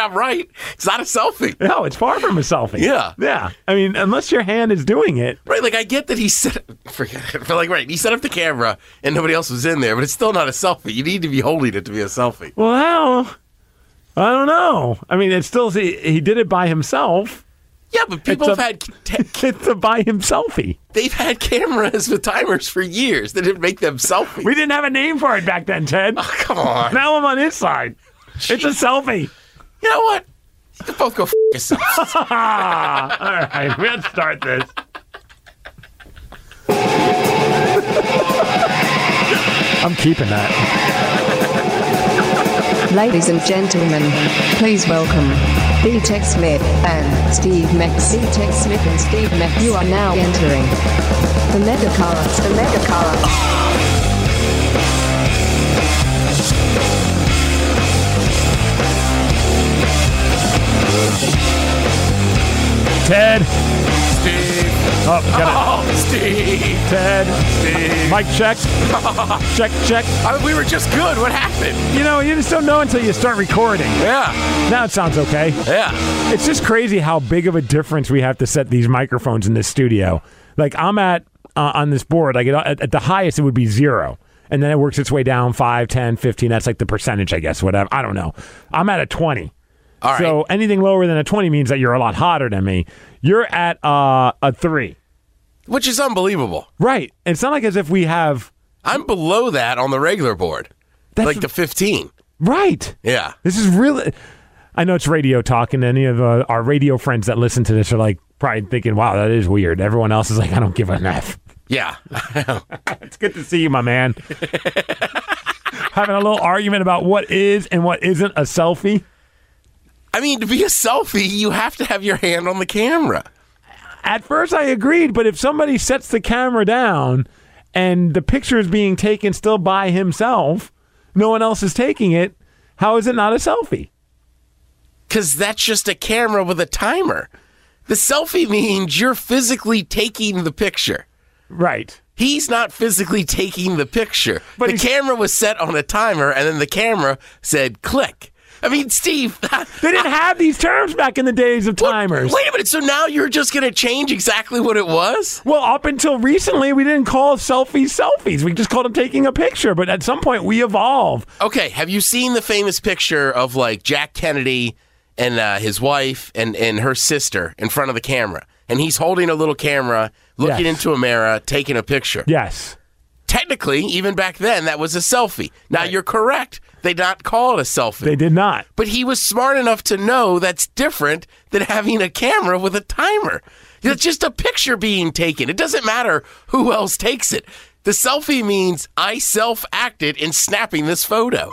I'm right. It's not a selfie. No, it's far from a selfie. Yeah. Yeah. I mean, unless your hand is doing it. Right, like I get that he set he set up the camera and nobody else was in there, but it's still not a selfie. You need to be holding it to be a selfie. Well, how? I don't know. I mean, it's still, he did it by himself. Yeah, but people have had... It's a by himselfie. They've had cameras with timers for years that didn't make them selfies. We didn't have a name for it back then, Ted. Oh, come on. Now I'm on his side. Jeez. It's a selfie. You know what? You can both go yourselves. All right, let's start this. I'm keeping that. Ladies and gentlemen, please welcome D-Tech Smith and Steve Mex. D-Tech Smith and Steve Mex. You are now entering the Mega Car. The Mega Car. Ted. Steve. Oh, Steve. Ted. Steve. Mic check. Check. We were just good. What happened? You know, you just don't know until you start recording. Yeah. Now it sounds okay. Yeah. It's just crazy how big of a difference we have to set these microphones in this studio. Like I'm at, on this board, like at the highest it would be 0. And then it works its way down 5, 10, 15. That's like the percentage, I guess, whatever. I don't know. I'm at a 20. All right. So anything lower than a 20 means that you're a lot hotter than me. You're at a 3. Which is unbelievable. Right. It's not like as if we have... I'm below that on the regular board. Like the 15. Right. Yeah. This is really... I know it's radio talk, and any of our radio friends that listen to this are like probably thinking, wow, that is weird. Everyone else is like, I don't give an F. Yeah. It's good to see you, my man. Having a little argument about what is and what isn't a selfie. I mean, to be a selfie, you have to have your hand on the camera. At first, I agreed, but if somebody sets the camera down and the picture is being taken still by himself, no one else is taking it, how is it not a selfie? Because that's just a camera with a timer. The selfie means you're physically taking the picture. Right. He's not physically taking the picture. But the camera was set on a timer, and then the camera said click. I mean, Steve... They didn't have these terms back in the days of timers. Wait a minute, so now you're just going to change exactly what it was? Well, up until recently, we didn't call selfies. We just called them taking a picture, but at some point, we evolve. Okay, have you seen the famous picture of, like, Jack Kennedy and his wife and her sister in front of the camera? And he's holding a little camera, looking into a mirror, taking a picture. Yes. Technically, even back then, that was a selfie. Now, You're correct. They did not call it a selfie. They did not. But he was smart enough to know that's different than having a camera with a timer. It's just a picture being taken. It doesn't matter who else takes it. The selfie means I self-acted in snapping this photo.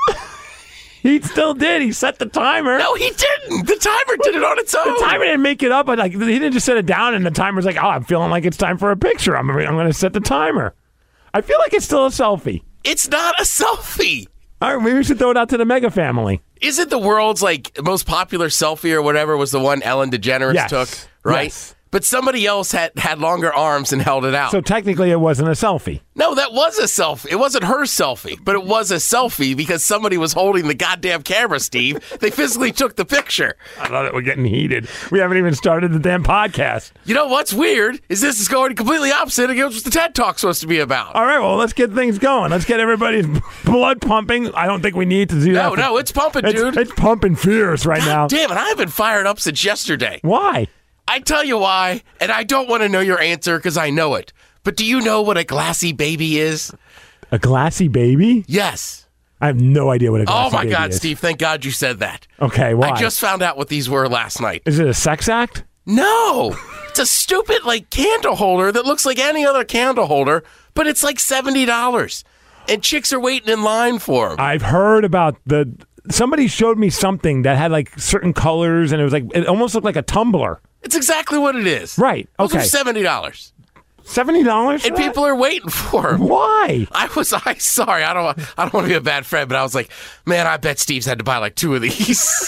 He still did. He set the timer. No, he didn't. The timer did it on its own. The timer didn't make it up. But like he didn't just set it down, and the timer's like, oh, I'm feeling like it's time for a picture. I'm going to set the timer. I feel like it's still a selfie. It's not a selfie. All right, maybe we should throw it out to the Mega family. Isn't the world's most popular selfie or whatever was the one Ellen DeGeneres took, right? Yes. But somebody else had longer arms and held it out. So technically it wasn't a selfie. No, that was a selfie. It wasn't her selfie, but it was a selfie because somebody was holding the goddamn camera, Steve. They physically took the picture. I love that we're getting heated. We haven't even started the damn podcast. You know what's weird is this is going completely opposite of what the TED Talk's supposed to be about. All right, well, let's get things going. Let's get everybody's blood pumping. I don't think we need to do that. No, it's pumping, dude. It's pumping fierce right now. Damn it, I've been fired up since yesterday. Why? I tell you why, and I don't want to know your answer because I know it. But do you know what a glassy baby is? A glassy baby? Yes. I have no idea what a glassy baby is. Oh, my God, Steve, thank God you said that. Okay, why? I just found out what these were last night. Is it a sex act? No. It's a stupid, candle holder that looks like any other candle holder, but it's like $70. And chicks are waiting in line for them. I've heard about somebody showed me something that had, certain colors, and it almost looked like a tumbler. It's exactly what it is. Right. Okay. Those are $70. $70? And people are waiting for them. Why? Sorry, I don't want to be a bad friend, but I was like, man, I bet Steve's had to buy 2 of these.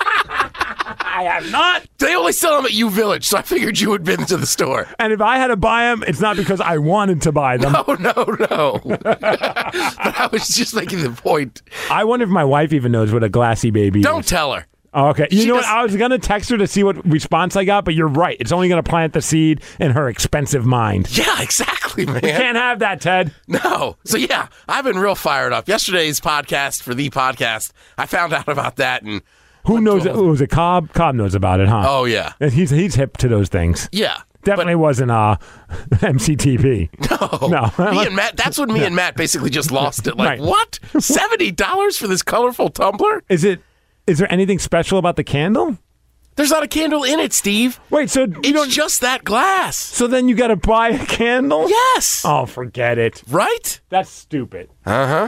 I have not. They only sell them at U Village, so I figured you had been to the store. And if I had to buy them, it's not because I wanted to buy them. No. But I was just making the point. I wonder if my wife even knows what a glassy baby is. Don't tell her. Oh, okay. You She know what? does- I was going to text her to see what response I got, but you're right. It's only going to plant the seed in her expensive mind. Yeah, exactly, man. Can't have that, Ted. No. So, yeah, I've been real fired up. Yesterday's podcast for the podcast, I found out about that. And Who knows? Who was it? Cobb? Cobb knows about it, huh? oh, yeah. And he's hip to those things. Yeah. Definitely wasn't MCTV. No. Me and Matt, that's when me and Matt basically just lost it. Like, Right. what? $70 for this colorful tumbler? Is there anything special about the candle? There's not a candle in it, Steve. Wait, so you It's don't just that glass. So then you got to buy a candle? Yes. Oh, forget it. Right? That's stupid. Uh-huh.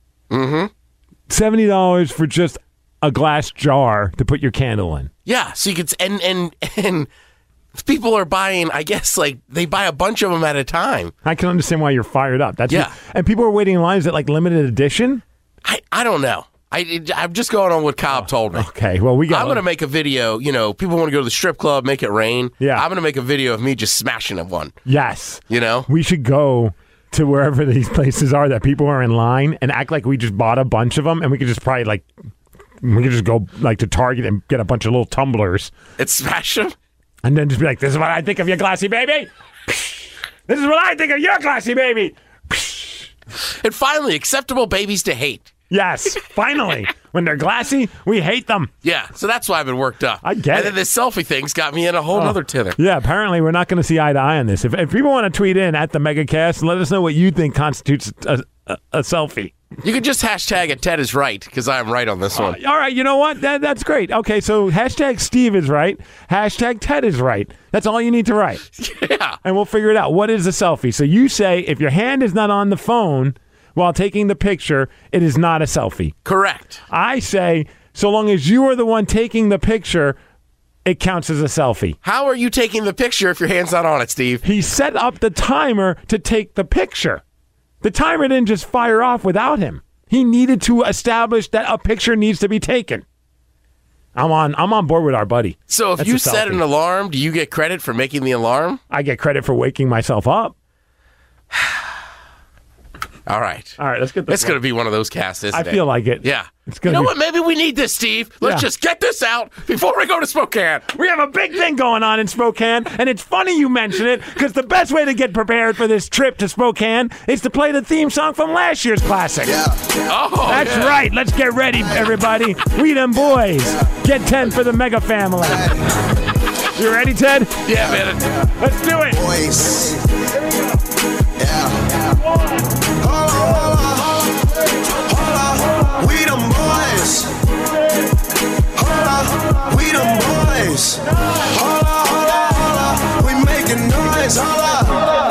$70 for just a glass jar to put your candle in. Yeah, so you could, and people are buying, I guess, like, they buy a bunch of them at a time. I can understand why you're fired up. That's Yeah. And people are waiting in lines at like limited edition? I don't know. I'm just going on what Cobb told me. Okay, well, we got I'm going to make a video, people want to go to the strip club, make it rain. Yeah. I'm going to make a video of me just smashing at one, Yes. you? We should go to wherever these places are that people are in line and act like we just bought a bunch of them, and we could just probably we could just go like to Target and get a bunch of little tumblers And smash them? and then just be like, this is what I think of your glassy baby. This is what I think of your glassy baby. And finally, acceptable babies to hate. Yes, finally. When they're glassy, we hate them. Yeah, so that's why I've been worked up. I get And it. then this selfie thing's got me in a whole nother tither. Yeah, apparently we're not going to see eye to eye on this. If people want to tweet in at the Megacast and let us know what you think constitutes a selfie. You could just hashtag it Ted is right, because I'm right on this one. All right, you know what? That's great. Okay, so hashtag Steve is right. Hashtag Ted is right. That's all you need to write. Yeah. And we'll figure it out. What is a selfie? So you say if your hand is not on the phone while taking the picture, it is not a selfie. Correct. I say so long as you are the one taking the picture, it counts as a selfie. How are you taking the picture if your hand's not on it, Steve? He set up the timer to take the picture. The timer didn't just fire off without him. He needed to establish that a picture needs to be taken. I'm on board with our buddy. So if That's you a set selfie. an alarm, do you get credit for making the alarm? I get credit for waking myself up. All right. All right, let's get this. It's going to be one of those casts, isn't I it? feel like it. Yeah. It's You gonna know be- what? Maybe we need this, Steve. Let's Yeah. just get this out before we go to Spokane. We have a big thing going on in Spokane, and it's funny you mention it because the best way to get prepared for this trip to Spokane is to play the theme song from last year's classic. Oh, That's right. Let's get ready, everybody. We them boys. Get 10 for the Mega family. You ready, Ted? yeah, man. Let's do it. Boys. Yeah. Hold on. We them boys. Hold on. We them boys. Hold on. We making noise. Hold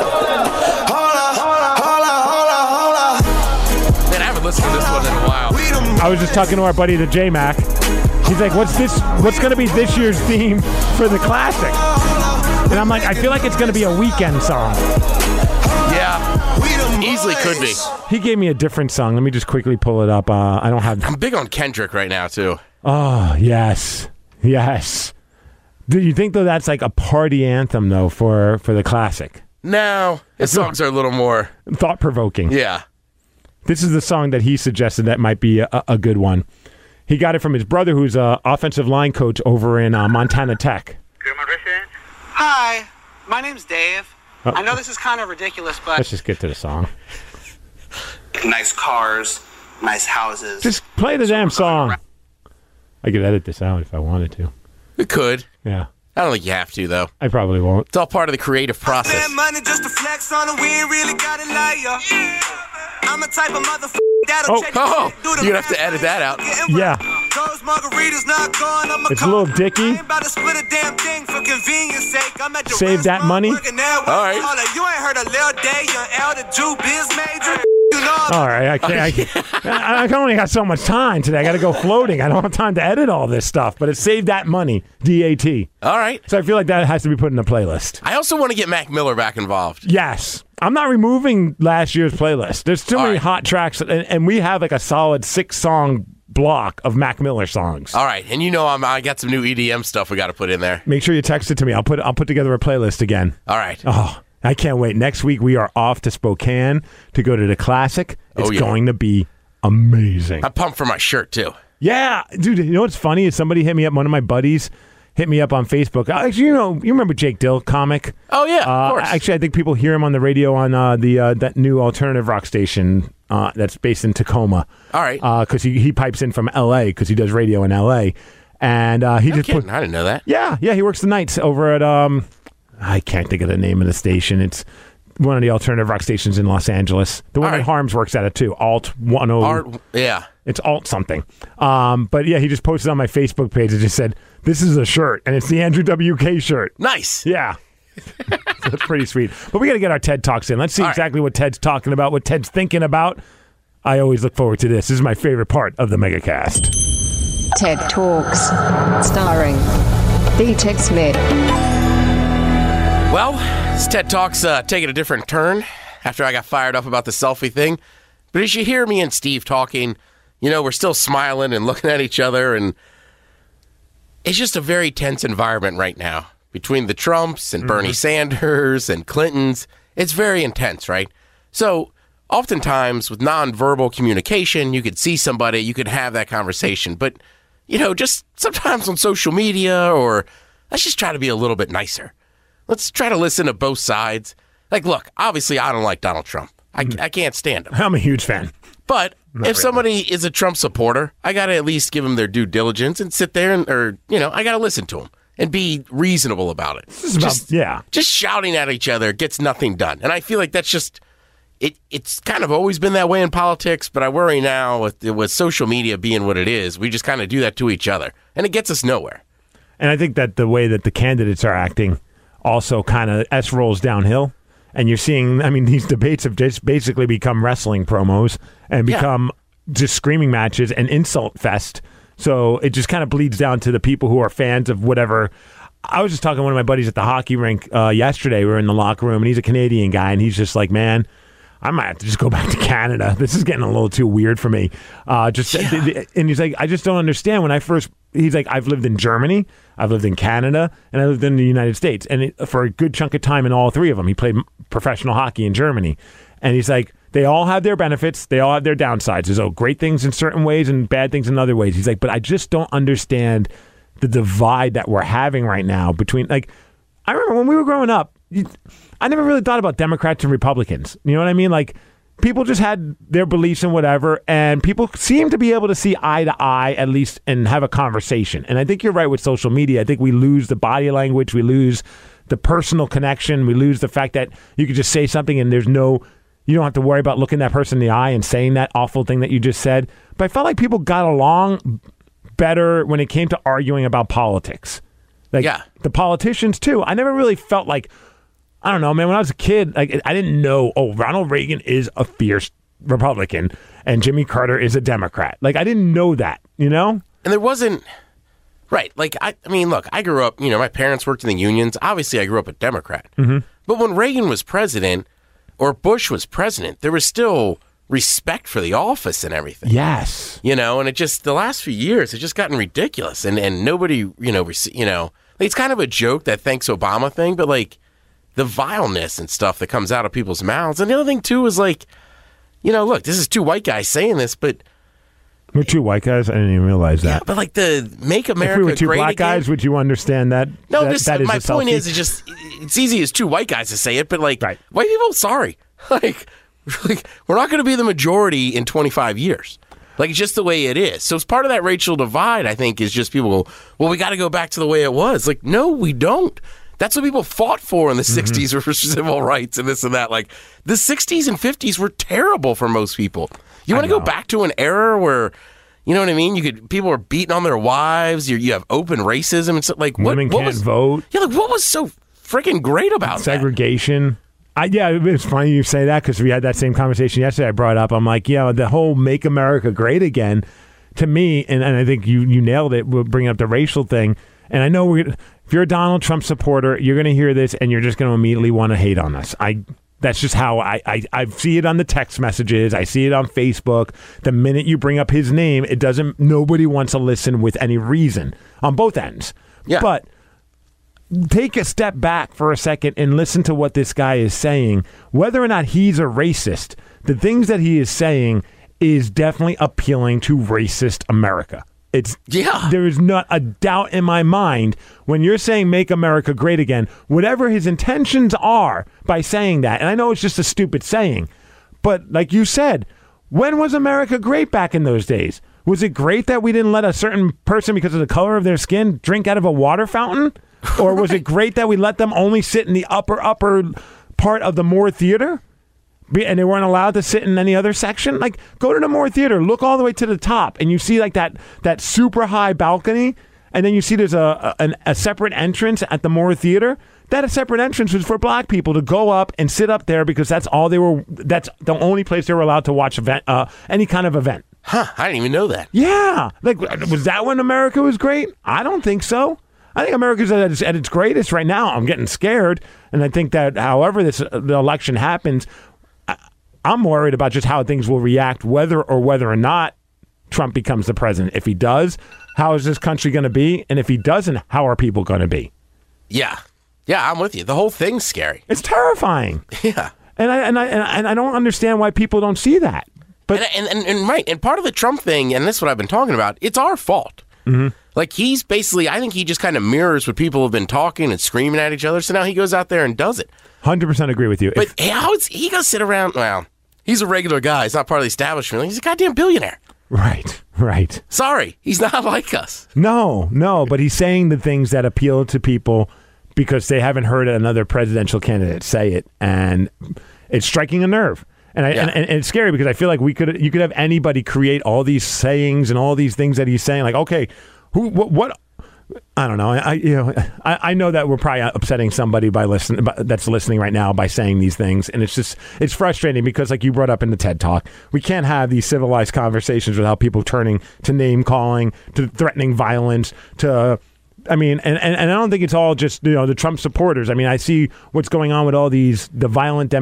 on. Man, I haven't listened to this one in a while. We them I was just talking to our buddy, the J-Mac. He's like, what's going to be this year's theme for the classic? And I'm like, I feel like it's going to be a weekend song. Yeah, We them easily boys. could be. He gave me a different song. Let me just quickly pull it up. I don't have... I'm big on Kendrick right now, too. Oh, yes. Yes. Do you think, though, that's like a party anthem, though, for the classic? No, his songs are a little more, Thought-provoking. yeah. This is the song that he suggested that might be a good one. He got it from his brother, who's an offensive line coach over in Montana Tech. Hi, my name's Dave. I know this is kind of ridiculous, but Let's just get to the song. Nice cars, nice houses. Just play the damn song. I could edit this out if I wanted to. We could. Yeah. I don't think you have to, though. I probably won't. It's all part of the creative process. Spend money just to flex on it. We ain't really got a liar. I'm a type of motherfucker that'll Oh, check oh, do the you're gonna have to math. edit that out. Getting Yeah. Those margaritas not gone. I'm It's a little dicky. I ain't about to split a damn thing for convenience sake. I'm at the Save that restaurant money. working there. All right. Hold up, you ain't heard of Lil Day, young L, the Jew biz major. You know All right. I can't. I only got so much time today. I got to go floating. I don't have time to edit all this stuff, but it saved that money. DAT. All right. So I feel like that has to be put in the playlist. I also want to get Mac Miller back involved. Yes. I'm not removing last year's playlist. There's too All many right. hot tracks, and we have like a solid 6-song block of Mac Miller songs. All right, and you know I got some new EDM stuff we got to put in there. Make sure you text it to me. I'll put together a playlist again. All right. Oh, I can't wait. Next week we are off to Spokane to go to the Classic. It's Oh, yeah. going to be amazing. I'm pumped for my shirt too. Yeah, dude. You know what's funny is somebody hit me up. One of my buddies hit me up on Facebook. Actually, you remember Jake Dill, comic? Oh yeah, of course. Actually, I think people hear him on the radio on that new alternative rock station that's based in Tacoma. All right. Because he pipes in from L.A. because he does radio in L.A. And he just put. I didn't know that. Yeah. He works the nights over at I can't think of the name of the station. It's one of the alternative rock stations in Los Angeles. The one that Harms works at it too. Alt 10. Yeah. It's Alt something. But yeah, he just posted on my Facebook page. It just said, "This is a shirt," and it's the Andrew WK shirt. Nice. Yeah. That's pretty sweet. But we got to get our TED Talks in. Let's see exactly what Ted's talking about, what Ted's thinking about. I always look forward to this. This is my favorite part of the Megacast. TED Talks, starring the Ted Smith. Well, this TED Talk's taking a different turn after I got fired up about the selfie thing. But as you hear me and Steve talking, we're still smiling and looking at each other, and it's just a very tense environment right now between the Trumps and Bernie Sanders and Clintons. It's very intense, right? So oftentimes with nonverbal communication, you could see somebody, you could have that conversation. But, just sometimes on social media, or let's just try to be a little bit nicer. Let's try to listen to both sides. Like, look, obviously I don't like Donald Trump. I can't stand him. I'm a huge fan. But if somebody is a Trump supporter, I got to at least give them their due diligence and sit there I got to listen to them and be reasonable about it. Just shouting at each other gets nothing done. And I feel like that's just, it's kind of always been that way in politics, but I worry now with social media being what it is, we just kind of do that to each other, and it gets us nowhere. And I think that the way that the candidates are acting also kind of rolls downhill. And you're seeing, these debates have just basically become wrestling promos and become just screaming matches and insult fest. So it just kind of bleeds down to the people who are fans of whatever. I was just talking to one of my buddies at the hockey rink yesterday. We were in the locker room, and he's a Canadian guy, and he's just like, man, I might have to just go back to Canada. This is getting a little too weird for me. And he's like, I just don't understand. He's like, I've lived in Germany, I've lived in Canada, and I lived in the United States. And for a good chunk of time in all three of them, he played professional hockey in Germany. And he's like, they all have their benefits. They all have their downsides. There's great things in certain ways and bad things in other ways. He's like, but I just don't understand the divide that we're having right now between, I remember when we were growing up, I never really thought about Democrats and Republicans. You know what I mean? People just had their beliefs and whatever, and people seem to be able to see eye to eye, at least, and have a conversation. And I think you're right with social media. I think we lose the body language. We lose the personal connection. We lose the fact that you could just say something and you don't have to worry about looking that person in the eye and saying that awful thing that you just said. But I felt like people got along better when it came to arguing about politics. The politicians, too. I never really felt like, I don't know, man, when I was a kid, I didn't know, Ronald Reagan is a fierce Republican and Jimmy Carter is a Democrat. I didn't know that, And there wasn't, right, look, I grew up, my parents worked in the unions. Obviously, I grew up a Democrat. Mm-hmm. But when Reagan was president, or Bush was president, there was still respect for the office and everything. Yes. And it just, the last few years, it's just gotten ridiculous. And nobody, it's kind of a joke, that thanks Obama thing, but the vileness and stuff that comes out of people's mouths. And the other thing, too, is look, this is two white guys saying this, but... We're two white guys? I didn't even realize that. Yeah, but the Make America Great Again... If we were two black guys, would you understand that? No, that is my point is, it's easy as two white guys to say it, but right. White people, sorry. We're not going to be the majority in 25 years. It's just the way it is. So it's part of that racial divide, I think, is just people go, well, we got to go back to the way it was. No, we don't. That's what people fought for in the 60s for civil rights and this and that. The 60s and 50s were terrible for most people. You want to go back to an era where, you know what I mean? People were beating on their wives. You have open racism and stuff. Women can't vote. Yeah, what was so freaking great about segregation? It's funny you say that because we had that same conversation yesterday. I brought up, I'm like, the whole Make America Great Again, to me, and I think you nailed it, we'll bring up the racial thing. And I know if you're a Donald Trump supporter, you're going to hear this and you're just going to immediately want to hate on us. That's just how I see it on the text messages. I see it on Facebook. The minute you bring up his name, nobody wants to listen with any reason on both ends. Yeah. But take a step back for a second and listen to what this guy is saying. Whether or not he's a racist, the things that he is saying is definitely appealing to racist America. There is not a doubt in my mind when you're saying make America great again, whatever his intentions are by saying that. And I know it's just a stupid saying, but like you said, when was America great back in those days? Was it great that we didn't let a certain person, because of the color of their skin, drink out of a water fountain? Or was it great that we let them only sit in the upper part of the Moore Theater? And they weren't allowed to sit in any other section? Like, go to the Moore Theater, look all the way to the top, and you see like that super high balcony, and then you see there's a separate entrance at the Moore Theater. That a separate entrance was for black people to go up and sit up there because that's the only place they were allowed to watch any kind of event. Huh, I didn't even know that. Yeah. Like, was that when America was great? I don't think so. I think America's at its greatest right now. I'm getting scared. And I think that however the election happens, I'm worried about just how things will react, whether or not Trump becomes the president. If he does, how is this country going to be? And if he doesn't, how are people going to be? Yeah. Yeah, I'm with you. The whole thing's scary. It's terrifying. Yeah. And I don't understand why people don't see that. But and right, and part of the Trump thing, and this is what I've been talking about, it's our fault. Mm-hmm. Like, he's basically, I think he just kind of mirrors what people have been talking and screaming at each other, so now he goes out there and does it. 100% agree with you. But how is he going to sit around? Well, he's a regular guy. He's not part of the establishment. He's a goddamn billionaire. Right. Sorry, he's not like us. No, but he's saying the things that appeal to people because they haven't heard another presidential candidate say it, and it's striking a nerve. And it's scary because I feel like you could have anybody create all these sayings and all these things that he's saying. Like, okay, what? I don't know. I know that we're probably upsetting somebody that's listening right now by saying these things, and it's frustrating because, like you brought up in the TED Talk, we can't have these civilized conversations without people turning to name calling, to threatening violence, to. I mean, and I don't think it's all just, the Trump supporters. I mean, I see what's going on with all the violent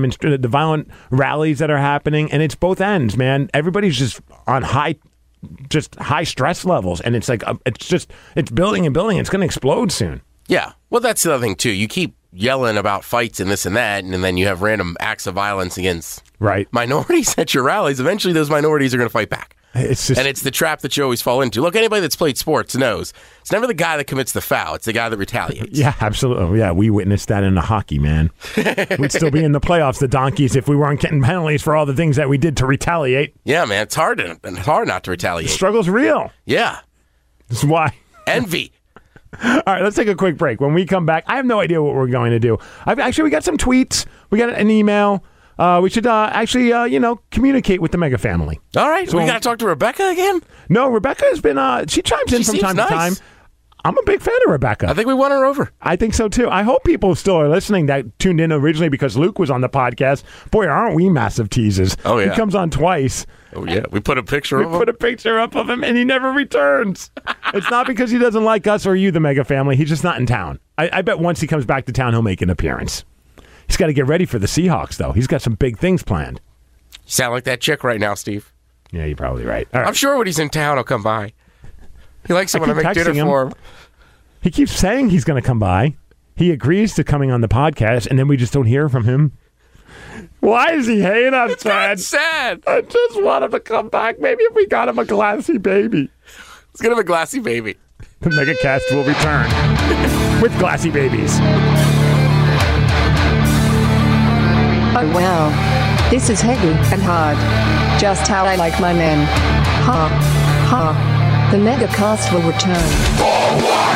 rallies that are happening, and it's both ends, man. Everybody's just on high stress levels, and it's like it's building and building. It's going to explode soon. Yeah, well, that's the other thing too. You keep yelling about fights and this and that, and then you have random acts of violence against minorities at your rallies. Eventually, those minorities are going to fight back. It's the trap that you always fall into. Look, anybody that's played sports knows it's never the guy that commits the foul. It's the guy that retaliates. Yeah, absolutely. Yeah, we witnessed that in the hockey, man. We'd still be in the playoffs, the Donkeys, if we weren't getting penalties for all the things that we did to retaliate. Yeah, man, it's hard not to retaliate. The struggle's real. Yeah. That's why. Envy. All right, let's take a quick break. When we come back, I have no idea what we're going to do. We got some tweets. We got an email. We should communicate with the Mega family. All right. So we got to talk to Rebecca again? No, Rebecca has been, she chimes in from time to time. I'm a big fan of Rebecca. I think we won her over. I think so, too. I hope people still are listening that tuned in originally because Luke was on the podcast. Boy, aren't we massive teases. Oh, yeah. He comes on twice. Oh, yeah. We put a picture up of him, and he never returns. It's not because he doesn't like us or you, the Mega family. He's just not in town. I bet once he comes back to town, he'll make an appearance. He's got to get ready for the Seahawks, though. He's got some big things planned. You sound like that chick right now, Steve. Yeah, you're probably right. All right. I'm sure when he's in town, he'll come by. He likes it when I make dinner for him. He keeps saying he's going to come by. He agrees to coming on the podcast, and then we just don't hear from him. Why is he hating us, It's not sad. I just want him to come back. Maybe if we got him a glassy baby. Let's get him a glassy baby. The Megacast will return with glassy babies. Oh wow. This is heavy and hard. Just how I like my men. Ha. Ha. The Megacast will return.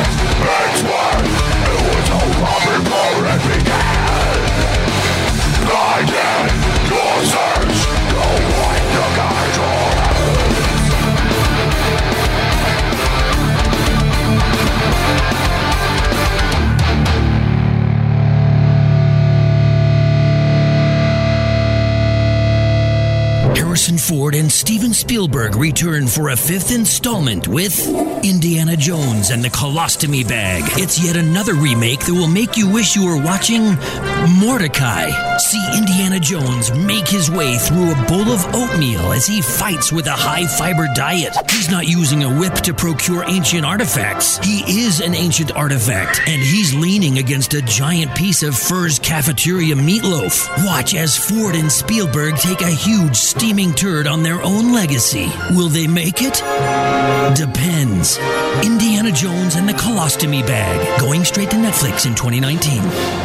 Harrison Ford and Steven Spielberg return for a fifth installment with Indiana Jones and the Colostomy Bag. It's yet another remake that will make you wish you were watching Mordecai. See Indiana Jones make his way through a bowl of oatmeal as he fights with a high-fiber diet. He's not using a whip to procure ancient artifacts. He is an ancient artifact, and he's leaning against a giant piece of Fur's cafeteria meatloaf. Watch as Ford and Spielberg take a huge steaming interred on their own legacy. Will they make it? Depends. Indiana Jones and the Colostomy Bag, going straight to Netflix in 2019.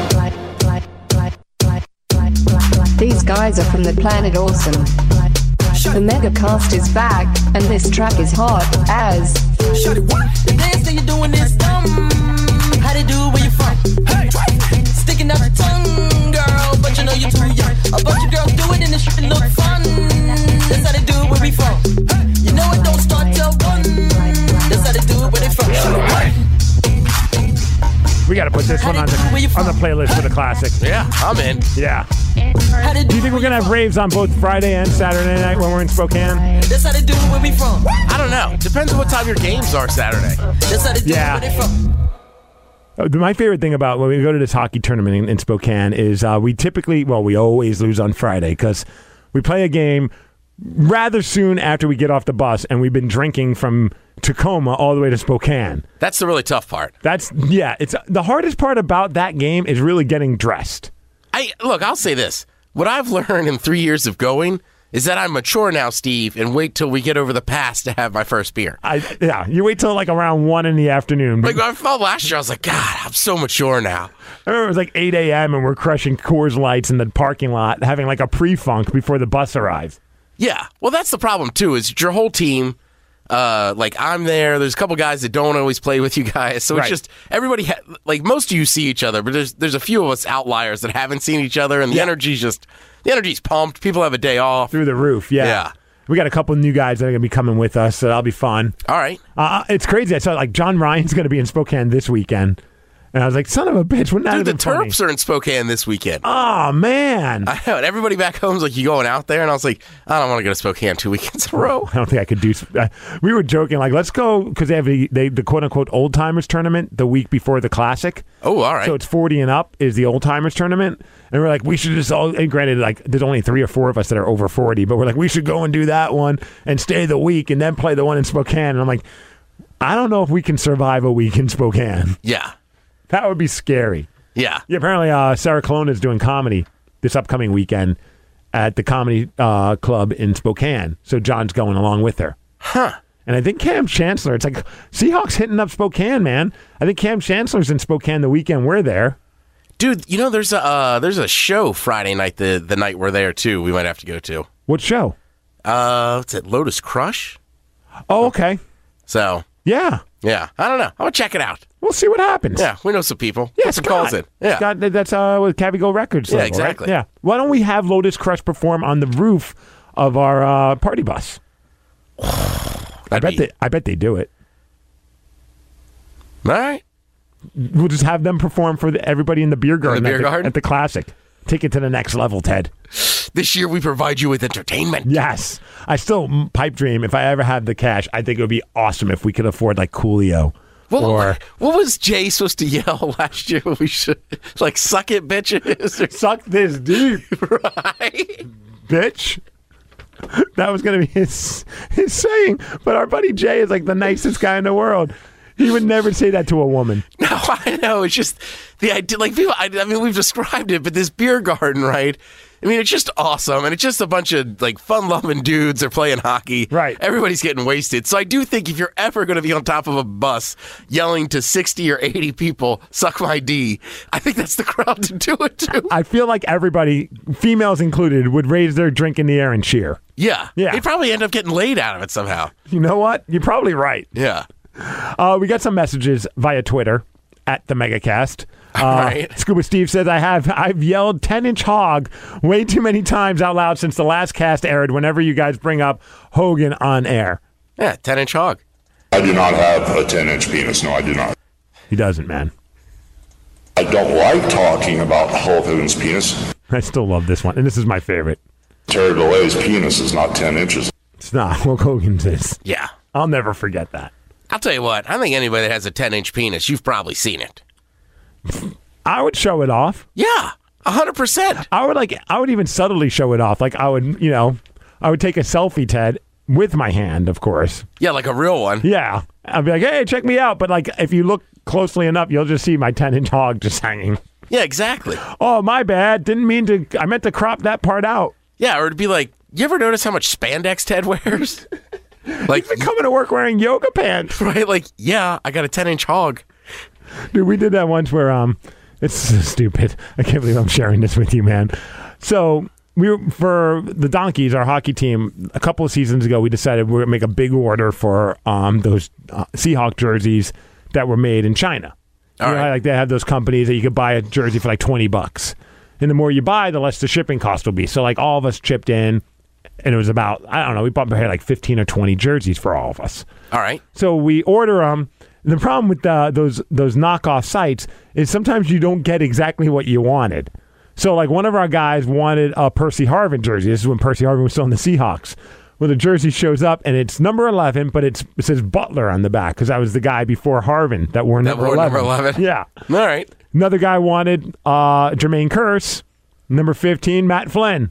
These guys are from the planet Awesome. The Megacast is back, and this track is hot as. The dance that you're doing is dumb. How they do where you from? Hey, sticking out your tongue, girl, but you know you're too young. A bunch of girls do it and it should look fun. That's how they do it where we from. You know it don't start till 1. That's how they do it where they from. We got to put this one on the playlist for the classic. Yeah, I'm in. Yeah. Do you think we're going to have raves on both Friday and Saturday night when we're in Spokane? That's how they do it where we from. I don't know. Depends on what time your games are Saturday. That's how they do it where they from. My favorite thing about when we go to this hockey tournament in Spokane is we always lose on Friday because we play a game rather soon after we get off the bus, and we've been drinking from Tacoma all the way to Spokane. That's the really tough part. It's the hardest part about that game is really getting dressed. I'll say this. What I've learned in 3 years of going is that I'm mature now, Steve, and wait till we get over the pass to have my first beer. You wait till like around 1 in the afternoon. Like I felt last year, I was like, God, I'm so mature now. I remember it was like 8 a.m. and we're crushing Coors Lights in the parking lot, having like a pre-funk before the bus arrives. Yeah, well, that's the problem too. Is your whole team. I'm there. There's a couple guys that don't always play with you guys, so it's just everybody. Most of you see each other, but there's a few of us outliers that haven't seen each other, and the energy's pumped. People have a day off through the roof. Yeah. We got a couple new guys that are going to be coming with us, so that'll be fun. All right. It's crazy. I saw John Ryan's going to be in Spokane this weekend. And I was like, son of a bitch, wouldn't that have been funny? The Terps are in Spokane this weekend. Oh, man. I know. And everybody back home's like, you going out there? And I was like, I don't want to go to Spokane 2 weekends in a row. I don't think I could do... we were joking, let's go, because they have the quote-unquote old-timers tournament the week before the Classic. Oh, all right. So it's 40 and up is the old-timers tournament. And we're like, we should just all... And granted, there's only 3 or 4 of us that are over 40, but we're like, we should go and do that one and stay the week and then play the one in Spokane. And I'm like, I don't know if we can survive a week in Spokane. Yeah. That would be scary. Yeah. Apparently, Sarah Colonna is doing comedy this upcoming weekend at the Comedy Club in Spokane. So John's going along with her. Huh. And I think Cam Chancellor, it's like Seahawks hitting up Spokane, man. I think Cam Chancellor's in Spokane the weekend we're there. Dude, there's a show Friday night, the night we're there, too, we might have to go to. What show? It's at Lotus Crush. Oh, okay. So. Yeah. Yeah. I don't know. I'll check it out. We'll see what happens. Yeah, we know some people. Yeah, put some calls in. Yeah, Scott, that's with Cabby Go Records. Yeah, level, exactly. Right? Yeah. Why don't we have Lotus Crush perform on the roof of our party bus? I bet they do it. All right. We'll just have them perform for everybody in the beer garden. At the Classic. Take it to the next level, Ted. This year we provide you with entertainment. Yes. I still pipe dream. If I ever had the cash, I think it would be awesome if we could afford Coolio. What was Jay supposed to yell last year? We should suck it, bitches. Or suck this deep, right, bitch. That was going to be his saying. But our buddy Jay is the nicest guy in the world. He would never say that to a woman. No, I know. It's just the idea. People. I mean, we've described it, but this beer garden, right? I mean, it's just awesome, and it's just a bunch of fun-loving dudes are playing hockey. Right. Everybody's getting wasted. So I do think if you're ever going to be on top of a bus yelling to 60 or 80 people, "Suck my D," I think that's the crowd to do it to. I feel like everybody, females included, would raise their drink in the air and cheer. Yeah. They'd probably end up getting laid out of it somehow. You know what? You're probably right. Yeah. We got some messages via Twitter at the Megacast. Right. Scuba Steve says, I've yelled 10-inch hog way too many times out loud since the last cast aired whenever you guys bring up Hogan on air. Yeah, 10-inch hog. I do not have a 10-inch penis. No, I do not. He doesn't, man. I don't like talking about Hulk Hogan's penis. I still love this one, and this is my favorite. Terry Bolle's penis is not 10 inches. It's not. Hulk Hogan's is. Yeah. I'll never forget that. I'll tell you what. I think anybody that has a 10-inch penis, you've probably seen it. I would show it off. Yeah, 100%. I would even subtly show it off. I would take a selfie, Ted, with my hand, of course. Yeah, like a real one. Yeah. I'd be like, hey, check me out. But if you look closely enough, you'll just see my 10-inch hog just hanging. Yeah, exactly. Oh, my bad. I meant to crop that part out. Yeah, or it'd be like you ever notice how much spandex Ted wears? Like, He's been coming to work wearing yoga pants. right? Like, yeah, I got a 10-inch hog. Dude, we did that once where it's so stupid. I can't believe I'm sharing this with you, man. So we were, for the Donkeys, our hockey team, a couple of seasons ago, we decided we were going to make a big order for those Seahawk jerseys that were made in China. All right. Like they have those companies that you could buy a jersey for like $20. And the more you buy, the less the shipping cost will be. So like all of us chipped in, and it was about, I don't know, we bought like 15 or 20 jerseys for all of us. All right. So we order them. The problem with those knockoff sites is sometimes you don't get exactly what you wanted. So like one of our guys wanted a Percy Harvin jersey. This is when Percy Harvin was still in the Seahawks. Well, the jersey shows up and it's number 11, but it says Butler on the back because that was the guy before Harvin that wore number 11. Number 11? Yeah. All right. Another guy wanted Jermaine Kearse, number 15, Matt Flynn.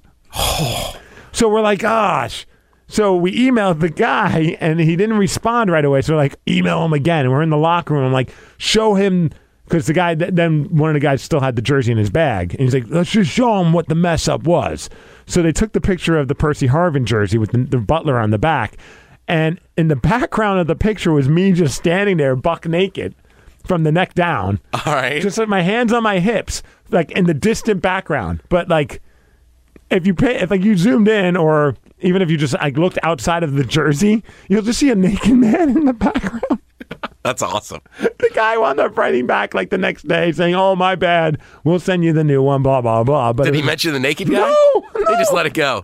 So we're like, gosh. So we emailed the guy, and he didn't respond right away. So we're like, email him again. And we're in the locker room. I'm like, show him, because the guy, then one of the guys still had the jersey in his bag. And he's like, let's just show him what the mess up was. So they took the picture of the Percy Harvin jersey with the Butler on the back. And in the background of the picture was me just standing there buck naked from the neck down. All right. Just like my hands on my hips, like in the distant background. But like, if you zoomed in, or even if you just like looked outside of the jersey, you'll just see a naked man in the background. That's awesome. The guy wound up writing back like the next day saying, "Oh, my bad. We'll send you the new one." Blah blah blah. But Did he mention the naked guy? No. They just let it go.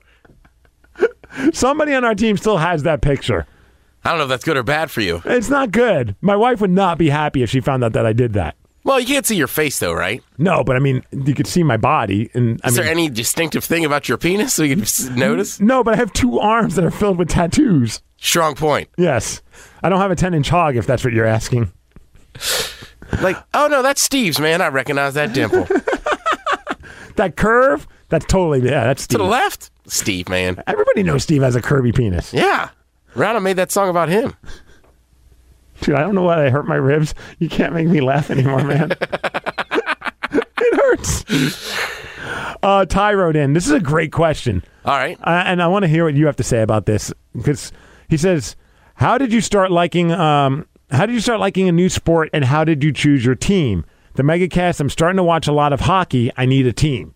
Somebody on our team still has that picture. I don't know if that's good or bad for you. It's not good. My wife would not be happy if she found out that I did that. Well, you can't see your face, though, right? No, but I mean, you could see my body. And Is there any distinctive thing about your penis so you can notice? No, but I have 2 arms that are filled with tattoos. Strong point. Yes. I don't have a 10-inch hog, if that's what you're asking. Like, oh, no, that's Steve's, man. I recognize that dimple. That curve, that's totally, that's Steve. To the left? Steve, man. Everybody knows Steve has a curvy penis. Yeah. Rihanna made that song about him. Dude, I don't know why I hurt my ribs. You can't make me laugh anymore, man. It hurts. Ty wrote in. This is a great question. All right. And I want to hear what you have to say about this, because he says, how did you start liking a new sport, and how did you choose your team? The Megacast, I'm starting to watch a lot of hockey. I need a team.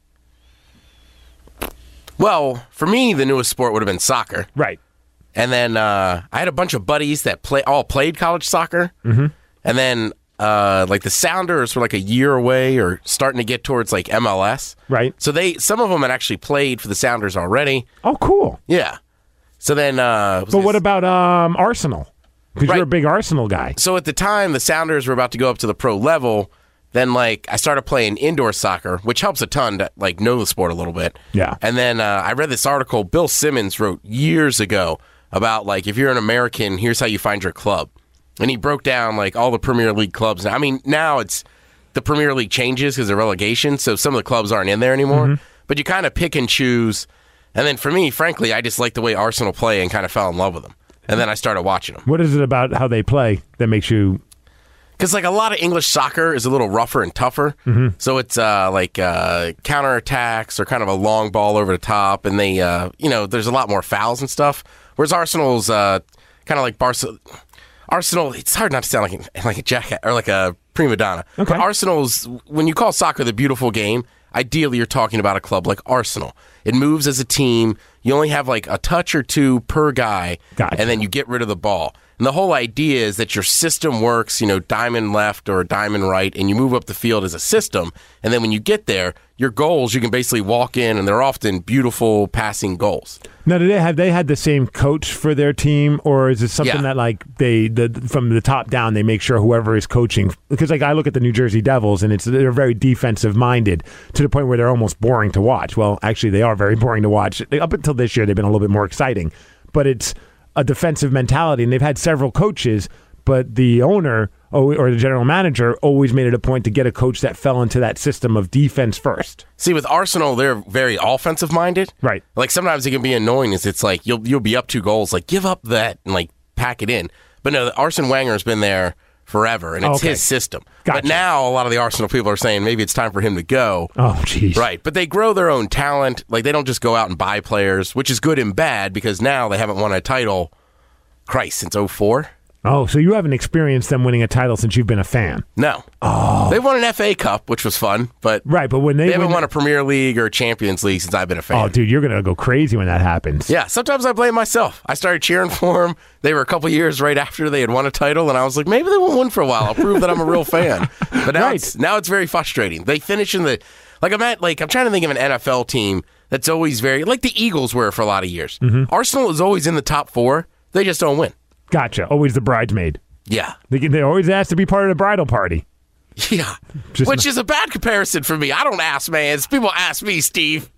Well, for me, the newest sport would have been soccer. Right. And then I had a bunch of buddies that all played college soccer. Mm-hmm. And then like the Sounders were like a year away or starting to get towards like MLS. Right. So some of them had actually played for the Sounders already. Oh, cool. Yeah. So then... but what about Arsenal? Because you're a big Arsenal guy. So at the time, the Sounders were about to go up to the pro level. Then, like, I started playing indoor soccer, which helps a ton to, like, know the sport a little bit. Yeah. And then I read this article Bill Simmons wrote years ago about, like, if you're an American, here's how you find your club. And he broke down, like, all the Premier League clubs. I mean, now it's the Premier League changes because of relegation, so some of the clubs aren't in there anymore. Mm-hmm. But you kind of pick and choose. And then for me, frankly, I just liked the way Arsenal play and kind of fell in love with them. And then I started watching them. What is it about how they play that makes you... Because, like, a lot of English soccer is a little rougher and tougher. Mm-hmm. So it's, counterattacks or kind of a long ball over the top. And they, there's a lot more fouls and stuff. Whereas Arsenal's kind of like Barcelona. Arsenal, it's hard not to sound like a jackass or like a prima donna. Okay. But Arsenal's, when you call soccer the beautiful game, ideally you're talking about a club like Arsenal. It moves as a team. You only have like a touch or two per guy. Gotcha. And then you get rid of the ball. And the whole idea is that your system works, diamond left or diamond right, and you move up the field as a system. And then when you get there, your goals, you can basically walk in, and they're often beautiful passing goals. Now, have they had the same coach for their team, or is it something that like from the top down they make sure whoever is coaching? Because like I look at the New Jersey Devils, and they're very defensive minded to the point where they're almost boring to watch. Well, actually, they are very boring to watch. Up until this year, they've been a little bit more exciting, but it's a defensive mentality, and they've had several coaches, but the owner or the general manager always made it a point to get a coach that fell into that system of defense first. See, with Arsenal, they're very offensive minded. Right. Like sometimes it can be annoying. It's like you'll be up 2 goals, like give up that and like pack it in. But no, Arsene Wenger's been there forever, and it's his system. Gotcha. But now a lot of the Arsenal people are saying maybe it's time for him to go. Oh, jeez. Right, but they grow their own talent. Like, they don't just go out and buy players, which is good and bad because now they haven't won a title, since 2004. Oh, so you haven't experienced them winning a title since you've been a fan? No. Oh. They won an FA Cup, which was fun, but when they haven't won a Premier League or a Champions League since I've been a fan. Oh, dude, you're going to go crazy when that happens. Yeah, sometimes I blame myself. I started cheering for them. They were a couple years right after they had won a title, and I was like, maybe they won't win for a while. I'll prove that I'm a real fan. But now, it's very frustrating. They finish in the I'm trying to think of an NFL team that's always very like the Eagles were for a lot of years. Mm-hmm. Arsenal is always in the top 4. They just don't win. Gotcha. Always the bridesmaid. Yeah. They always ask to be part of the bridal party. Yeah. Which is a bad comparison for me. I don't ask, man. People ask me, Steve.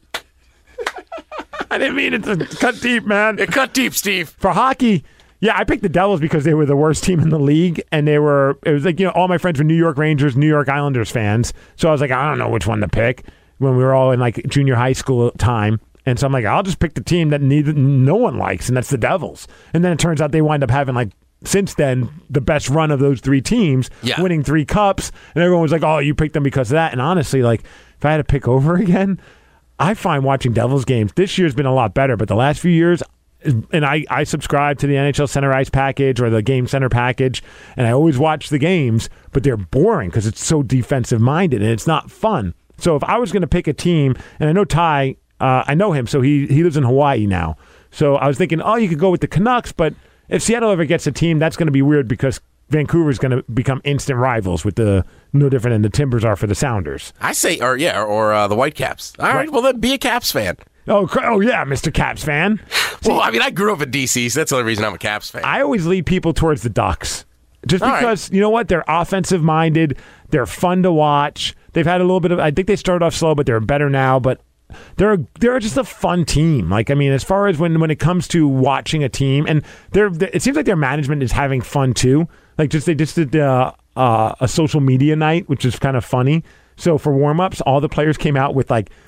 I didn't mean it to cut deep, man. It cut deep, Steve. For hockey, I picked the Devils because they were the worst team in the league, and it was like, all my friends were New York Rangers, New York Islanders fans. So I was like, I don't know which one to pick when we were all in like junior high school time. And so I'm like, I'll just pick the team that no one likes, and that's the Devils. And then it turns out they wind up having since then, the best run of those 3 teams, winning 3 cups, and everyone was like, oh, you picked them because of that. And honestly, if I had to pick over again, I find watching Devils games, this year's been a lot better, but the last few years, and I subscribe to the NHL Center Ice package or the Game Center package, and I always watch the games, but they're boring because it's so defensive-minded, and it's not fun. So if I was going to pick a team, and I know Ty, I know him, so he lives in Hawaii now. So I was thinking, you could go with the Canucks, but if Seattle ever gets a team, that's going to be weird because Vancouver's going to become instant rivals with no different than the Timbers are for the Sounders. I say, or the Whitecaps. All right, well then be a Caps fan. Oh yeah, Mr. Caps fan. Well, I mean, I grew up in D.C., so that's the only reason I'm a Caps fan. I always lead people towards the Ducks. Just because, you know what, they're offensive-minded, they're fun to watch. They've had a little bit of, I think they started off slow, but they're better now, but they're just a fun team. As far as when it comes to watching a team, and it seems like their management is having fun too. They just did a social media night, which is kind of funny. So for warm-ups, all the players came out with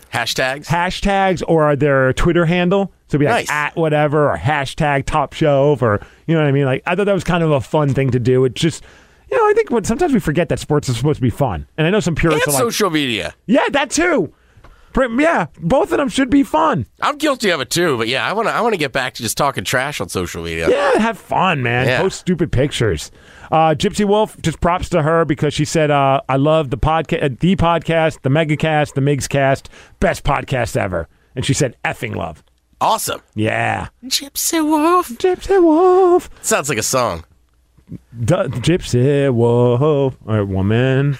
hashtags or their Twitter handle. So it'd be at whatever or hashtag top shelf or, you know what I mean? I thought that was kind of a fun thing to do. It just, I think sometimes we forget that sports is supposed to be fun. And I know some purists are social media. Yeah, that too. Yeah, both of them should be fun. I'm guilty of it too, but I want to get back to just talking trash on social media. Yeah, have fun, man. Yeah. Post stupid pictures. Gypsy Wolf, just props to her because she said, I love the podcast, the Megacast, the Migscast, best podcast ever. And she said, effing love. Awesome. Yeah. Gypsy Wolf. Gypsy Wolf. Sounds like a song. Gypsy Wolf, or woman.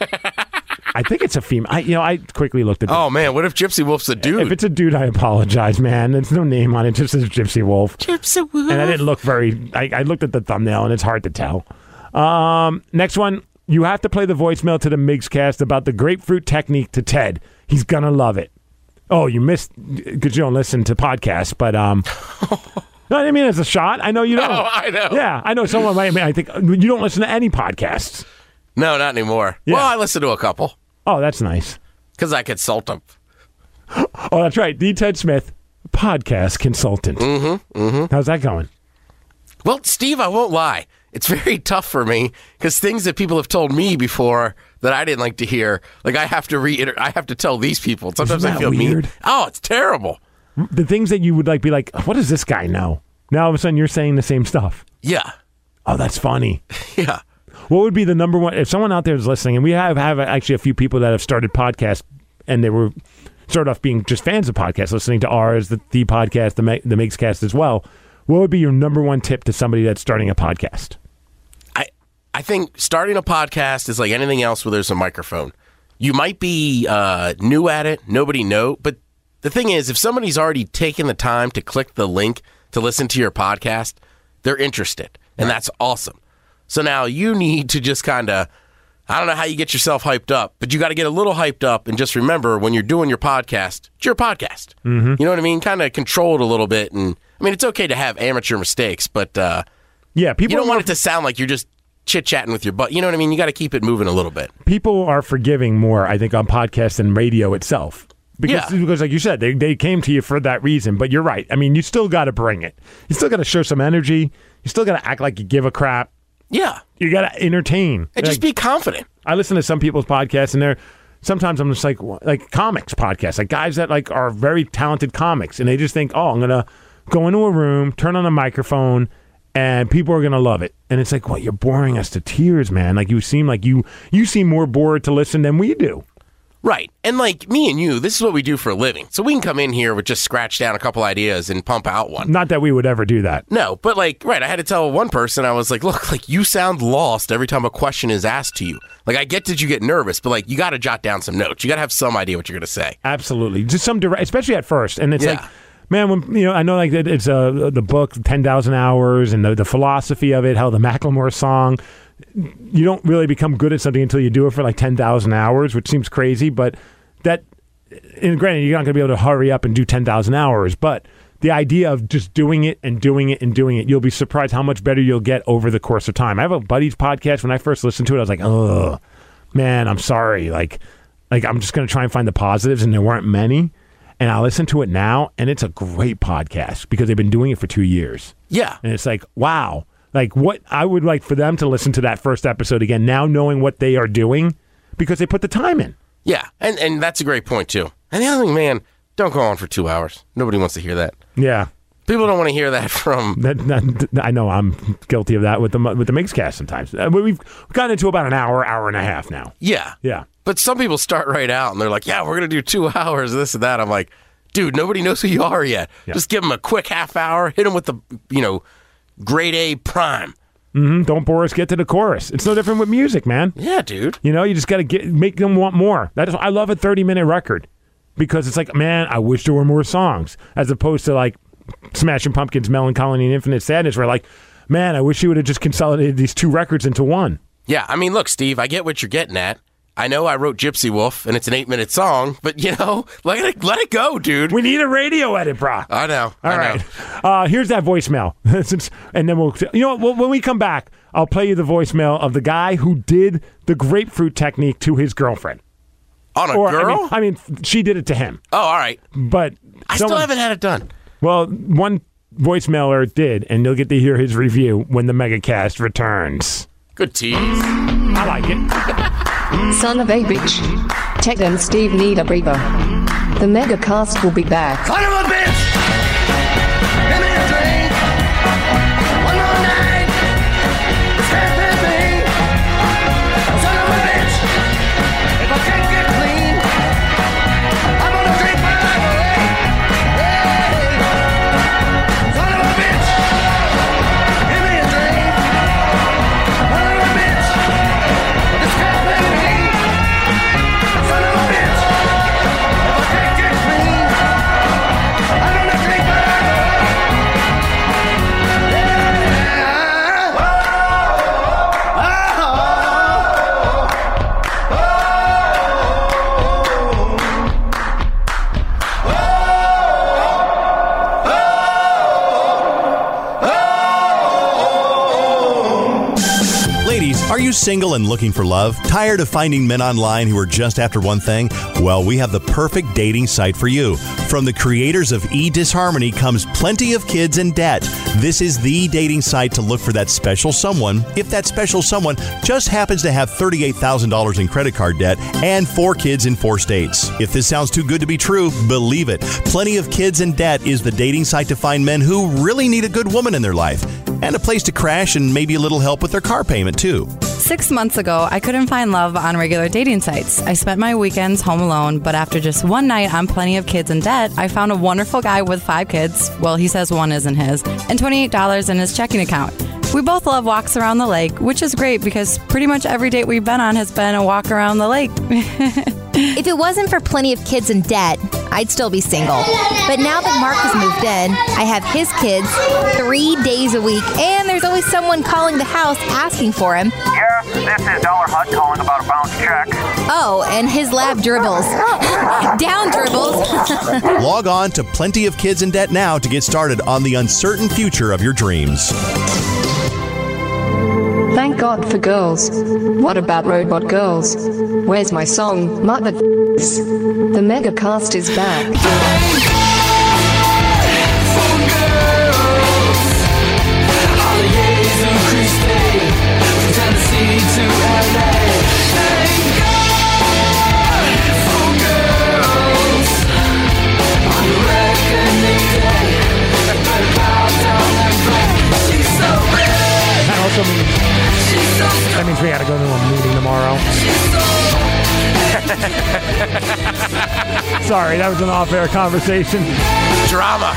I think it's a female. I quickly looked at Oh, man, what if Gypsy Wolf's a dude? If it's a dude, I apologize, man. There's no name on it. It just says Gypsy Wolf. Gypsy Wolf. And I didn't look I looked at the thumbnail, and it's hard to tell. Next one, you have to play the voicemail to the Migscast about the grapefruit technique to Ted. He's going to love it. Oh, you missed because you don't listen to podcasts, but no, I mean it's a shot. I know you don't. Oh, I know. Yeah, I know someone might. I think you don't listen to any podcasts. No, not anymore. Yeah. Well, I listen to a couple. Oh, that's nice. Because I consult them. Oh, that's right. The Ted Smith, podcast consultant. How's that going? Well, Steve, I won't lie. It's very tough for me because things that people have told me before that I didn't like to hear, I have to I have to tell these people. Sometimes I feel weird? mean. Oh, it's terrible. The things that you would be like, what does this guy know? Now all of a sudden you're saying the same stuff. Yeah. Oh, that's funny. Yeah. What would be the number one, if someone out there is listening, and we have actually a few people that have started podcasts, and they were started off being just fans of podcasts, listening to ours, the podcast, the Migscast as well. What would be your number one tip to somebody that's starting a podcast? I think starting a podcast is like anything else where there's a microphone. You might be new at it, nobody know, but the thing is, if somebody's already taken the time to click the link to listen to your podcast, they're interested, and that's awesome. So now you need to just kind of, I don't know how you get yourself hyped up, but you got to get a little hyped up and just remember when you're doing your podcast, it's your podcast. Mm-hmm. You know what I mean? Kind of control it a little bit. And I mean, it's okay to have amateur mistakes, but yeah, people you don't want it to sound like you're just chit-chatting with your butt. You know what I mean? You got to keep it moving a little bit. People are forgiving more, I think, on podcasts than radio itself. Because like you said, they came to you for that reason. But you're right. I mean, you still got to bring it. You still got to show some energy. You still got to act like you give a crap. Yeah. You got to entertain. And just be confident. I listen to some people's podcasts, and sometimes I'm just like comics podcasts, like guys that like are very talented comics, and they just think, oh, I'm going to go into a room, turn on a microphone, and people are going to love it. And it's like, well, you're boring us to tears, man. Like you seem more bored to listen than we do. Right. And like me and you, this is what we do for a living. So we can come in here with just scratch down a couple ideas and pump out one. Not that we would ever do that. No, but like, right, I had to tell one person, I was like, look, like you sound lost every time a question is asked to you. Like I get that you get nervous, but like you got to jot down some notes. You got to have some idea what you're going to say. Absolutely. Just some direct, especially at first. And it's like, man, when I know like it's the book 10,000 Hours and the philosophy of it, how the Macklemore song, you don't really become good at something until you do it for like 10,000 hours, which seems crazy, but and granted, you're not going to be able to hurry up and do 10,000 hours, but the idea of just doing it and doing it and doing it, you'll be surprised how much better you'll get over the course of time. I have a buddy's podcast. When I first listened to it, I was like, oh, man, I'm sorry. Like I'm just going to try and find the positives, and there weren't many. And I listen to it now, and it's a great podcast because they've been doing it for 2 years. Yeah. And it's like, wow. Like what I would like for them to listen to that first episode again, now knowing what they are doing because they put the time in. Yeah, and that's a great point too. And the other thing, man, don't go on for 2 hours. Nobody wants to hear that. Yeah. People don't want to hear that from... I know I'm guilty of that with the Mixcast sometimes. We've gotten into about an hour and a half now. Yeah. Yeah. But some people start right out and they're like, yeah, we're going to do 2 hours, this and that. I'm like, dude, nobody knows who you are yet. Yeah. Just give them a quick half hour, hit them with the, grade A prime. Mm-hmm. Don't bore us, get to the chorus. It's no different with music, man. Yeah, dude. You just got to make them want more. I love a 30-minute record because it's like, man, I wish there were more songs, as opposed to like Smashing Pumpkins' Melancholy and Infinite Sadness, where like, man, I wish you would have just consolidated these 2 records into one. Yeah, I mean, look, Steve, I get what you're getting at. I know I wrote Gypsy Wolf, and it's an 8-minute song, but, let it go, dude. We need a radio edit, brah. I know. All right. Here's that voicemail. And then when we come back, I'll play you the voicemail of the guy who did the grapefruit technique to his girlfriend. On a girl? I mean, she did it to him. Oh, all right. But I still haven't had it done. Well, one voicemailer did, and you'll get to hear his review when the Megacast returns. Good tease. I like it. Son of a bitch. Ted and Steve need a breather. The Megacast will be back. Son of a bitch! Give me a drink! One more night! It's happening me! Son of a bitch! If I can't get clean, I'm gonna drink my life away! Hey! Son of a bitch! Give me a drink! Son of a bitch! It's happening me! Son of a bitch! If I can't get clean, I'm gonna drink my life away! Ladies, are you single and looking for love? Tired of finding men online who are just after one thing? Well, we have the perfect dating site for you. From the creators of eDisharmony comes Plenty of Kids in Debt. This is the dating site to look for that special someone if that special someone just happens to have $38,000 in credit card debt and 4 kids in 4 states. If this sounds too good to be true, believe it. Plenty of Kids in Debt is the dating site to find men who really need a good woman in their life and a place to crash and maybe a little help with their car payment too. 6 months ago, I couldn't find love on regular dating sites. I spent my weekends home alone, but after just one night on Plenty of Kids in Debt, I found a wonderful guy with 5 kids. Well, he says one isn't his, and $28 in his checking account. We both love walks around the lake, which is great because pretty much every date we've been on has been a walk around the lake. If it wasn't for Plenty of Kids in Debt, I'd still be single. But now that Mark has moved in, I have his kids 3 days a week, and there's always someone calling the house asking for him. Yeah, this is Dollar Hut calling about a bounce check. Oh, and his lab dribbles. Down dribbles. Log on to Plenty of Kids in Debt now to get started on the uncertain future of your dreams. Thank God for girls. What about robot girls? Where's my song, mother? The Megacast is back. For girls, all the years of Christy. Sorry, that was an off-air conversation. Drama.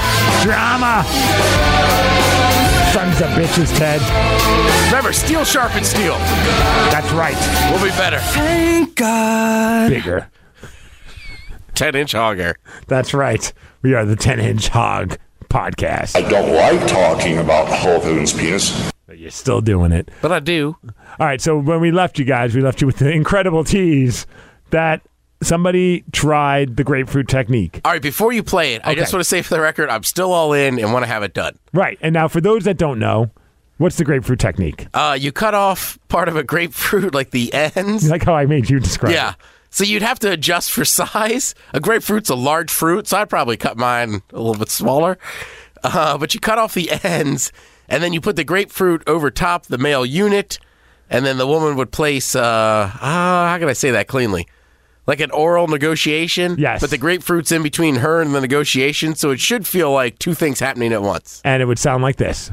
Sons of bitches, Ted. Remember, steel sharpens steel. That's right. We'll be better. Thank God. Bigger. 10-inch hogger. That's right. We are the 10-inch hog podcast. I don't like talking about Hulk Hogan's penis. But you're still doing it. But I do. All right, so when we left you guys, we left you with the incredible tease that somebody tried the grapefruit technique. All right, before you play it, I just want to say for the record, I'm still all in and want to have it done. Right, and now for those that don't know, what's the grapefruit technique? You cut off part of a grapefruit, like the ends. You like how I made you describe it? Yeah. So you'd have to adjust for size. A grapefruit's a large fruit, so I'd probably cut mine a little bit smaller. But you cut off the ends, and then you put the grapefruit over top the male unit, and then the woman would place, how can I say that cleanly? Like an oral negotiation. Yes. But the grapefruit's in between her and the negotiation, so it should feel like two things happening at once. And it would sound like this.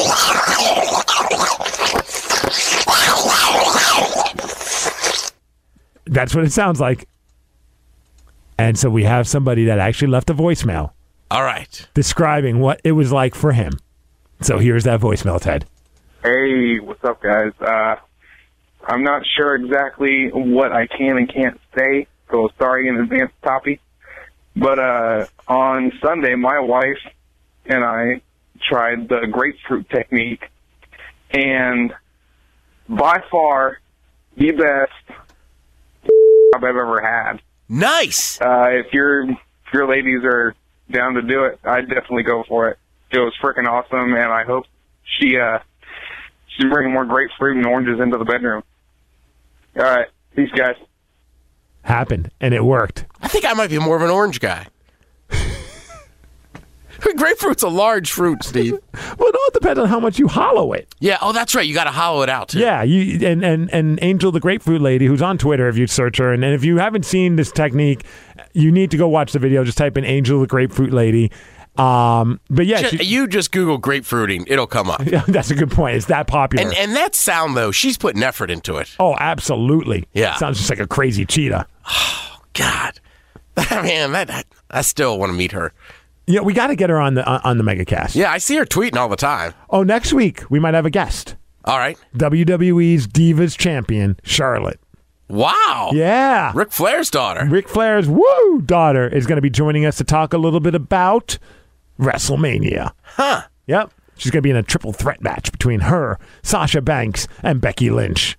That's what it sounds like. And so we have somebody that actually left a voicemail. All right. Describing what it was like for him. So here's that voicemail, Ted. Hey, what's up, guys? I'm not sure exactly what I can and can't say, so sorry in advance, Toppy. But on Sunday, my wife and I tried the grapefruit technique, and by far the best I've ever had. Nice. If your ladies are down to do it, I'd definitely go for it. It was freaking awesome, and I hope she's bringing more grapefruit and oranges into the bedroom. All right, peace, guys. Happened, and it worked. I think I might be more of an orange guy. Grapefruit's a large fruit, Steve. Well, it all depends on how much you hollow it. Yeah, oh, that's right. You got to hollow it out, too. Yeah, and Angel the Grapefruit Lady, who's on Twitter, if you search her, and if you haven't seen this technique, you need to go watch the video. Just type in Angel the Grapefruit Lady. But yeah, you just Google grapefruiting, it'll come up. Yeah, that's a good point. It's that popular. And that sound, though, she's putting effort into it. Oh, absolutely. Yeah. Sounds just like a crazy cheetah. Oh, God. Man, I still want to meet her. Yeah, we got to get her on the MegaCast. Yeah, I see her tweeting all the time. Oh, next week we might have a guest. All right. WWE's Divas Champion, Charlotte. Wow. Yeah. Ric Flair's daughter. Ric Flair's daughter is going to be joining us to talk a little bit about WrestleMania. Huh. Yep. She's going to be in a triple threat match between her, Sasha Banks, and Becky Lynch.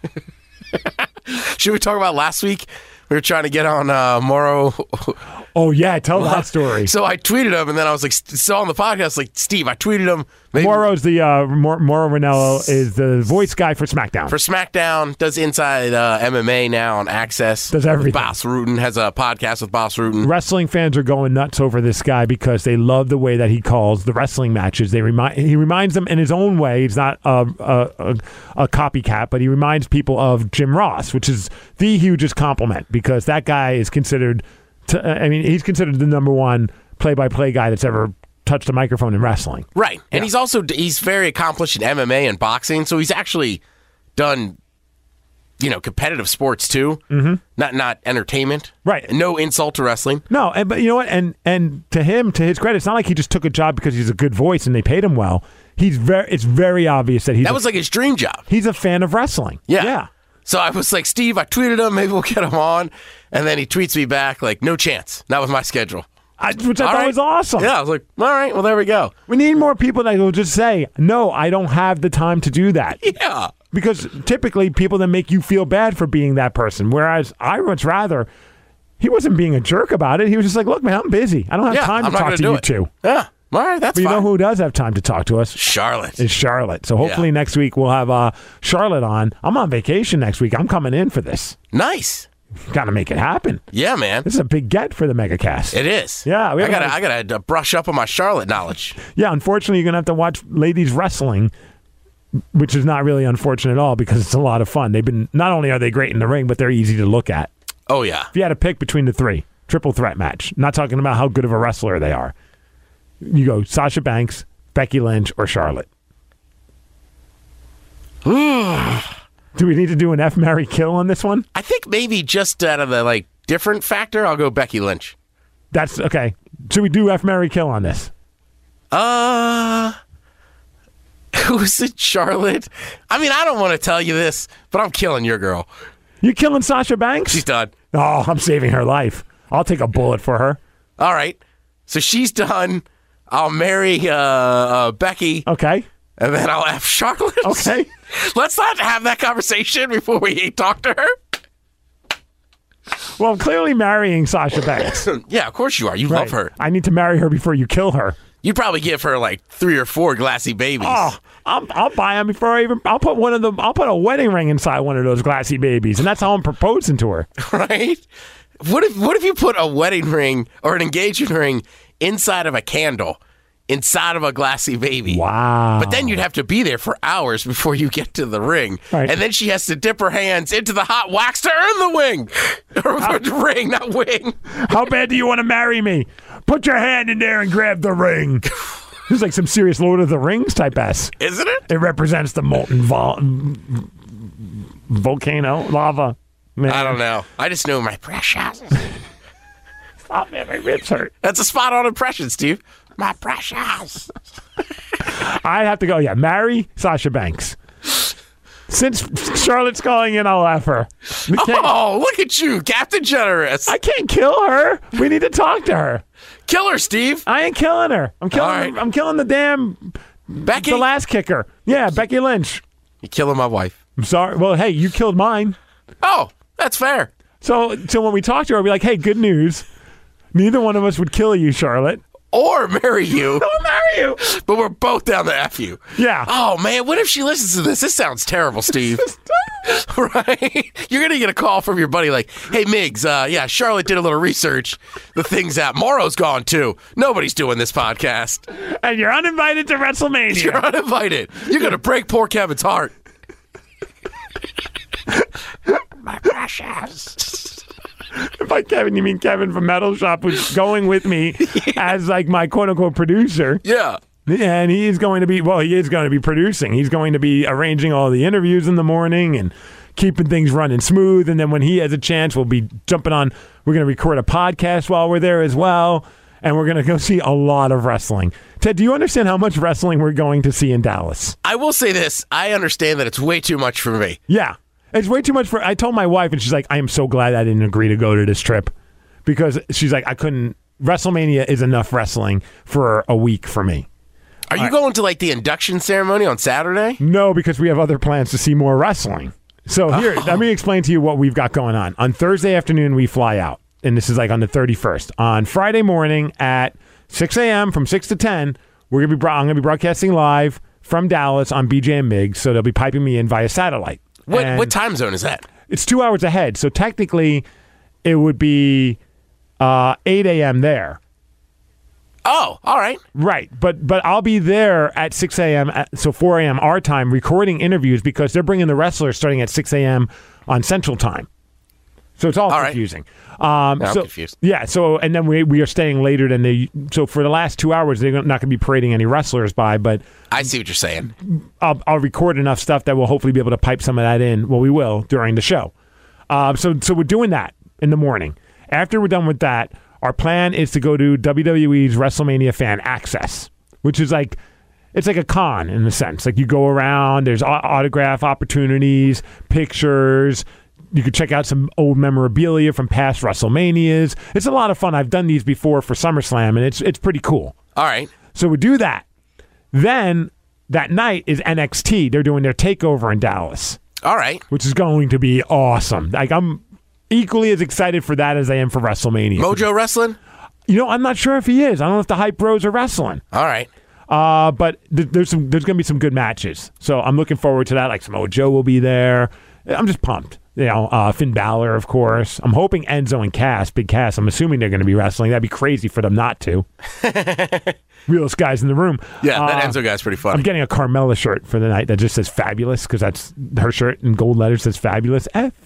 Should we talk about last week? We were trying to get on Mauro. Oh, yeah. Tell that story. So I tweeted him, and then I was like, on the podcast, like, Steve, I tweeted him. Mauro's the, Mauro Ranallo is the voice guy for SmackDown. For SmackDown, does Inside MMA now on Access. Does everything. Boss Rutan has a podcast with Boss Rutan. Wrestling fans are going nuts over this guy because they love the way that he calls the wrestling matches. He reminds them in his own way. He's not a copycat, but he reminds people of Jim Ross, which is the hugest compliment because that guy is considered, he's considered the number one play-by-play guy that's ever touched a microphone in wrestling. Right. And he's very accomplished in MMA and boxing, so he's actually done, competitive sports too. Mm-hmm. Not entertainment. Right. No insult to wrestling. No, but you know what? And to his credit, it's not like he just took a job because he's a good voice and they paid him well. It's very obvious that that was like his dream job. He's a fan of wrestling. Yeah. So I was like, Steve, I tweeted him, maybe we'll get him on. And then he tweets me back like, no chance. Not with my schedule. Which I thought was awesome. Yeah, I was like, all right, well, there we go. We need more people that will just say, no, I don't have the time to do that. Yeah. Because typically people that make you feel bad for being that person. Whereas I much rather, he wasn't being a jerk about it. He was just like, look, man, I'm busy. I don't have time to talk to you two. Yeah. All right, that's fine. fine. You know who does have time to talk to us? Charlotte. It's Charlotte. So hopefully next week we'll have Charlotte on. I'm on vacation next week. I'm coming in for this. Nice. Got to make it happen. Yeah, man. This is a big get for the MegaCast. It is. Yeah. I gotta brush up on my Charlotte knowledge. Yeah, unfortunately, you're going to have to watch ladies wrestling, which is not really unfortunate at all because it's a lot of fun. Not only are they great in the ring, but they're easy to look at. Oh, yeah. If you had to pick between the three, triple threat match, not talking about how good of a wrestler they are. You go Sasha Banks, Becky Lynch, or Charlotte. Do we need to do an F, marry, kill on this one? I think maybe just out of the different factor, I'll go Becky Lynch. That's okay. Should we do F, marry, kill on this? Who's it, Charlotte? I mean, I don't want to tell you this, but I'm killing your girl. You killing Sasha Banks? She's done. Oh, I'm saving her life. I'll take a bullet for her. All right. So she's done. I'll marry Becky. Okay. And then I'll F Charlotte. Okay. Let's not have that conversation before we talk to her. Well, I'm clearly marrying Sasha Banks. Yeah, of course you are. You love her. I need to marry her before you kill her. You'd probably give her 3 or 4 glassy babies. Oh, I'll buy them before I even. I'll put a wedding ring inside one of those glassy babies, and that's how I'm proposing to her. Right? What if you put a wedding ring or an engagement ring inside of a candle, inside of a glassy baby? Wow! But then you'd have to be there for hours before you get to the ring, right. And then she has to dip her hands into the hot wax to earn the wing, or ring, not wing. How bad do you want to marry me? Put your hand in there and grab the ring. This is like some serious Lord of the Rings type S. Isn't it? It represents the molten volcano, lava. Man. I don't know. I just know my precious. Stop, man. My ribs hurt. That's a spot-on impression, Steve. My precious. I have to go, marry Sasha Banks. Since Charlotte's calling in, I'll F her. Oh, look at you, Captain Generous. I can't kill her. We need to talk to her. Kill her, Steve. I ain't killing her. I'm killing the damn Becky. The last kicker. Yeah, Becky Lynch. You're killing my wife. I'm sorry. Well, hey, you killed mine. Oh, that's fair. So when we talk to her, we'll be like, hey, good news. Neither one of us would kill you, Charlotte. Or marry you. Or marry you. But we're both down to F you. Yeah. Oh, man, what if she listens to this? This sounds terrible, Steve. Right? You're going to get a call from your buddy like, hey, Miggs, Charlotte did a little research. The thing's out. Morrow's gone, too. Nobody's doing this podcast. And you're uninvited to WrestleMania. You're uninvited. You're going to break poor Kevin's heart. My precious. By Kevin, you mean Kevin from Metal Shop, who's going with me as my quote-unquote producer. Yeah. And he is going to be producing. He's going to be arranging all the interviews in the morning and keeping things running smooth. And then when he has a chance, we'll be jumping on. We're going to record a podcast while we're there as well. And we're going to go see a lot of wrestling. Ted, do you understand how much wrestling we're going to see in Dallas? I will say this. I understand that it's way too much for me. Yeah. It's way too much I told my wife, and she's like, I am so glad I didn't agree to go to this trip. Because she's like, WrestleMania is enough wrestling for a week for me. Are you going to the induction ceremony on Saturday? No, because we have other plans to see more wrestling. So here, let me explain to you what we've got going on. On Thursday afternoon, we fly out. And this is on the 31st. On Friday morning at 6 a.m. from 6 to 10, I'm going to be broadcasting live from Dallas on BJ and Miggs. So they'll be piping me in via satellite. What time zone is that? It's 2 hours ahead. So technically, it would be 8 a.m. there. Oh, all right. Right. But I'll be there at 6 a.m., so 4 a.m. our time, recording interviews because they're bringing the wrestlers starting at 6 a.m. on Central Time. So it's all confusing. I'm confused. Yeah. So and then we are staying later than they. So for the last 2 hours, they're not going to be parading any wrestlers by. But I see what you're saying. I'll record enough stuff that we'll hopefully be able to pipe some of that in. Well, we will during the show. So we're doing that in the morning. After we're done with that, our plan is to go to WWE's WrestleMania Fan Access, which is it's like a con in a sense. You go around, there's autograph opportunities, pictures. You could check out some old memorabilia from past WrestleManias. It's a lot of fun. I've done these before for SummerSlam, and it's pretty cool. All right. So we do that. Then that night is NXT. They're doing their takeover in Dallas. All right. Which is going to be awesome. I'm equally as excited for that as I am for WrestleMania. Mojo wrestling? I'm not sure if he is. I don't know if the Hype Bros are wrestling. All right. But there's going to be some good matches. So I'm looking forward to that. Samoa Joe will be there. I'm just pumped. Finn Balor, of course. I'm hoping Enzo and Cass, Big Cass, I'm assuming they're going to be wrestling. That'd be crazy for them not to. Realest guys in the room. Yeah, that Enzo guy's pretty funny. I'm getting a Carmella shirt for the night that just says fabulous because that's her shirt in gold letters says fabulous.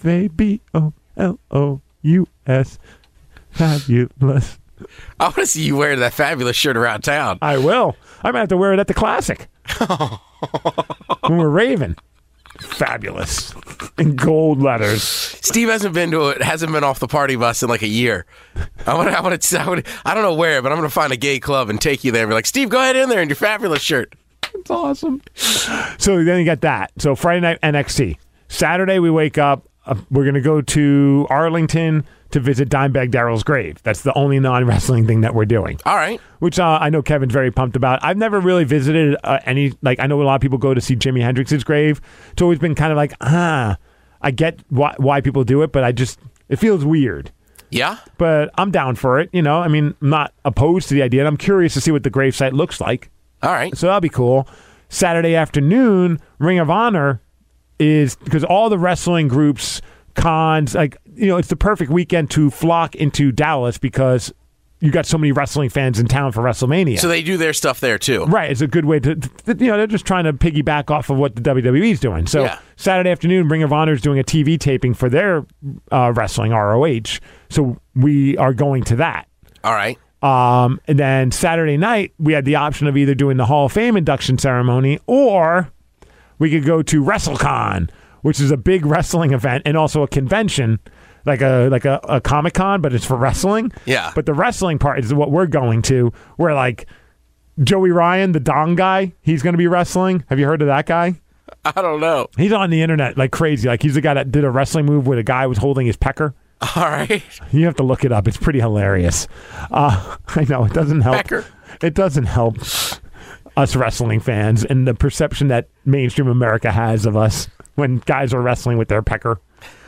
FABOLOUS. Fabulous. I want to see you wear that fabulous shirt around town. I will. I might have to wear it at the Classic when we're raving. Fabulous. In gold letters. Steve hasn't been off the party bus in like a year. I don't know where, but I'm going to find a gay club and take you there and be like, Steve, go ahead in there in your fabulous shirt. It's awesome. So then you got that. So Friday night, NXT. Saturday, we wake up. We're going to go to Arlington to visit Dimebag Darrell's grave. That's the only non-wrestling thing that we're doing. All right. Which I know Kevin's very pumped about. I've never really visited any, like, I know a lot of people go to see Jimi Hendrix's grave. It's always been kind of like, I get why people do it, but it feels weird. Yeah? But I'm down for it, I mean, I'm not opposed to the idea, and I'm curious to see what the gravesite looks like. All right. So that'll be cool. Saturday afternoon, Ring of Honor is, because all the wrestling groups, cons, it's the perfect weekend to flock into Dallas because you got so many wrestling fans in town for WrestleMania. So they do their stuff there too. Right. It's a good way to they're just trying to piggyback off of what the WWE's doing. So Saturday afternoon, Ring of Honor is doing a TV taping for their wrestling, ROH. So we are going to that. All right. And then Saturday night, we had the option of either doing the Hall of Fame induction ceremony or we could go to WrestleCon, which is a big wrestling event and also a convention, like a Comic-Con, but it's for wrestling. Yeah. But the wrestling part is what we're going to, where like Joey Ryan, the Dong guy, he's going to be wrestling. Have you heard of that guy? I don't know. He's on the internet like crazy. Like he's the guy that did a wrestling move where the guy was holding his pecker. All right. You have to look it up. It's pretty hilarious. I know. It doesn't help. Pecker. It doesn't help us wrestling fans and the perception that mainstream America has of us when guys are wrestling with their pecker.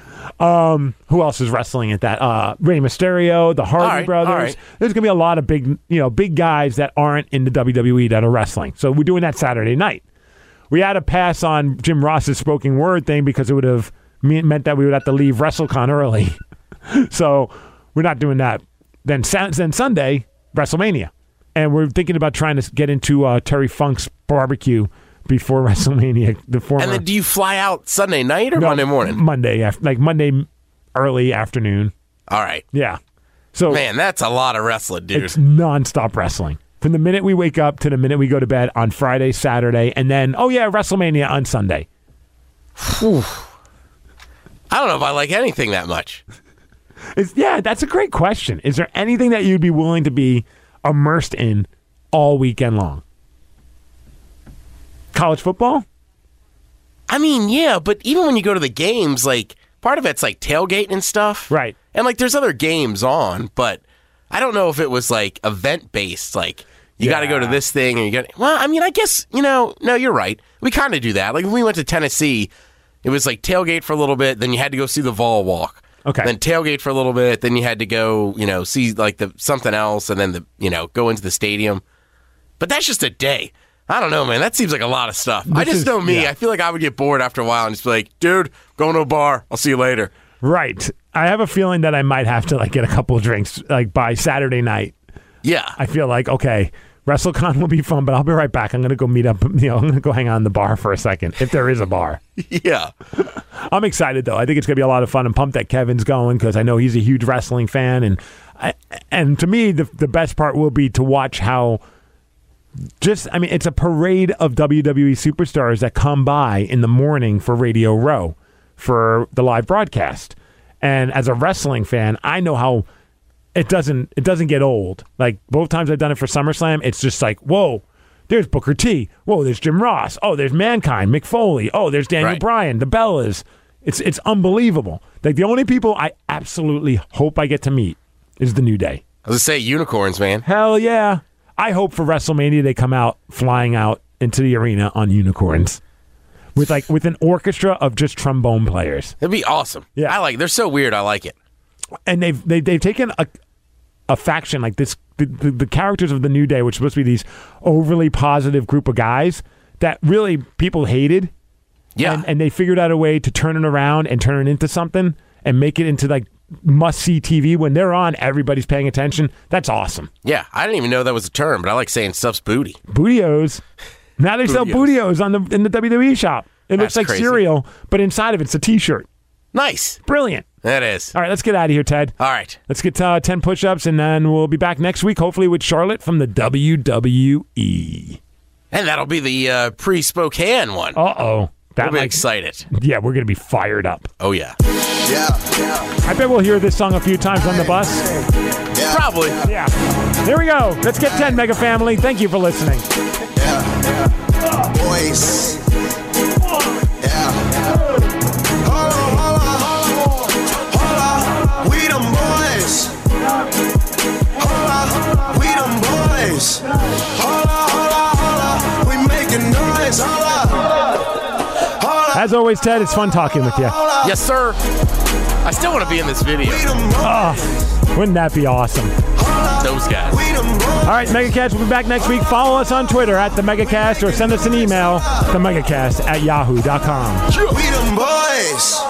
Who else is wrestling at that? Rey Mysterio, the Hardy Brothers. All right. There's going to be a lot of big guys that aren't in the WWE that are wrestling. So we're doing that Saturday night. We had to pass on Jim Ross's spoken word thing because it would have meant that we would have to leave WrestleCon early. So we're not doing that. Then Sunday, WrestleMania. And we're thinking about trying to get into Terry Funk's barbecue before WrestleMania. And then do you fly out Sunday night or Monday morning? Monday, Monday early afternoon. All right. Yeah. So man, that's a lot of wrestling, dude. It's nonstop wrestling. From the minute we wake up to the minute we go to bed on Friday, Saturday, and then, WrestleMania on Sunday. Whew. I don't know if I like anything that much. That's a great question. Is there anything that you'd be willing to be immersed in all weekend long? College football? I mean, yeah, but even when you go to the games, like, part of it's like tailgating and stuff. Right. And like there's other games on, but I don't know if it was like event based, like you got to go to this thing and you got. Well, I mean, I guess no, you're right. We kind of do that. Like when we went to Tennessee, it was like tailgate for a little bit, then you had to go see the Vol Walk. Okay. Then tailgate for a little bit, then you had to go, see like something else, and then go into the stadium. But that's just a day. I don't know, man. That seems like a lot of stuff. I just know me. I feel like I would get bored after a while and just be like, dude, going to a bar. I'll see you later. Right. I have a feeling that I might have to get a couple of drinks by Saturday night. Yeah. I feel like, okay, WrestleCon will be fun, but I'll be right back. I'm going to go meet up. I'm going to go hang out in the bar for a second, if there is a bar. Yeah. I'm excited, though. I think it's going to be a lot of fun. I'm pumped that Kevin's going because I know he's a huge wrestling fan. And to me, the best part will be to watch how it's a parade of WWE superstars that come by in the morning for Radio Row for the live broadcast. And as a wrestling fan, I know how it doesn't get old. Like both times I've done it for SummerSlam, it's just like, whoa, there's Booker T. Whoa, there's Jim Ross. Oh, there's Mankind, Mick Foley. Oh, there's Daniel Bryan, the Bellas. It's unbelievable. Like the only people I absolutely hope I get to meet is the New Day. I was going to say unicorns, man. Hell yeah. I hope for WrestleMania they come out flying out into the arena on unicorns with an orchestra of just trombone players. It'd be awesome. Yeah, they're so weird. I like it. And they've taken a faction like this, the characters of the New Day, which are supposed to be these overly positive group of guys that really people hated. Yeah, and they figured out a way to turn it around and turn it into something and make it into must-see TV. When they're on, everybody's paying attention. That's awesome. Yeah, I didn't even know that was a term, but I like saying stuff's booty. Bootios. Now they sell bootios in the WWE shop. It looks like crazy. cereal, but inside of it's a T-shirt. Nice. Brilliant. That is. All right, let's get out of here, Ted. All right. Let's get 10 push-ups, and then we'll be back next week, hopefully with Charlotte from the WWE. And that'll be the pre-Spokane one. Uh-oh. We'll be excited. Yeah, we're going to be fired up. Oh, yeah. Yeah. I bet we'll hear this song a few times on the bus. Yeah. Probably. Yeah. Here we go. Let's get 10, Mega Family. Thank you for listening. Boys. Yeah. Hold on. We them boys. Hold on. We them boys. Hold on. We making noise. Hold on. As always, Ted, it's fun talking with you. Yes, sir. I still want to be in this video. Oh, wouldn't that be awesome? Those guys. All right, MegaCast will be back next week. Follow us on Twitter at the MegaCast or send us an email to megacast@yahoo.com. We them boys.